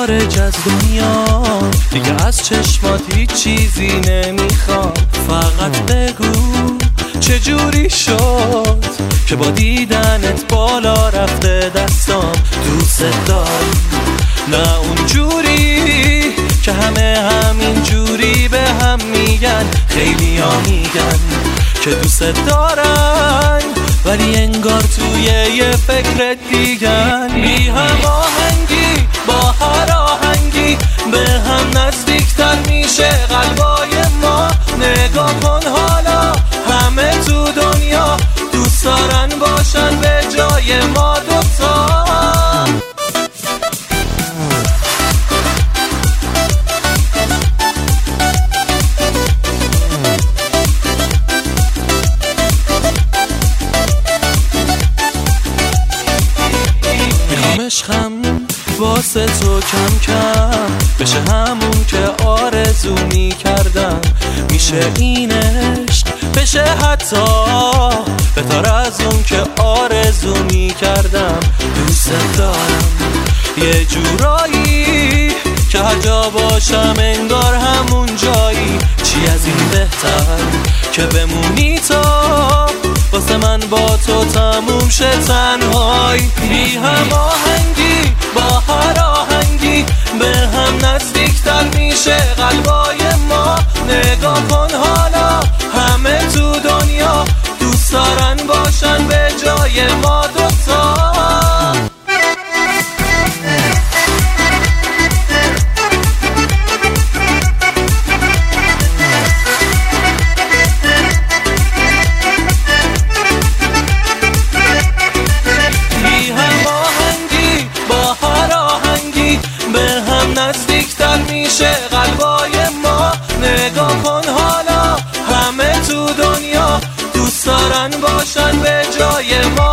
خارج از دنیا، دیگه از چشمات هیچ چیزی نمیخوام. فقط بگو چجوری شد که با دیدنت بالا رفته دستام. دوست دارم نه اونجوری که همه همین جوری به هم میگن. خیلی ها میگن که دوست دارن ولی انگار توی یه فکر دیگن. بی هم آهنگی با هر آهنگی به هم نزدیکتر میشه قلبای ما. نگاه کن حالا همه تو دنیا دوست دارن باشن به جای ما دوتا. عشقم واسه تو کم کم بشه همون که آرزو می کردم. میشه این عشق بشه حتی بهتر از اون که آرزو می کردم. دوست دارم یه جورایی که هر جا باشم انگار همون جایی. چی از این بهتر که بمونی تا واسه من با تو تموم شه تنهایی. بی هم آهنگی با هر آهنگی به هم نزدیکتر میشه قلبای ما. نگاه کن حالا همه تو دنیا دوست دارن باشن به جای ما دوتا. نزدیکتر میشه قلبای ما. نگاه کن حالا همه تو دنیا دوست دارن باشن به جای ما.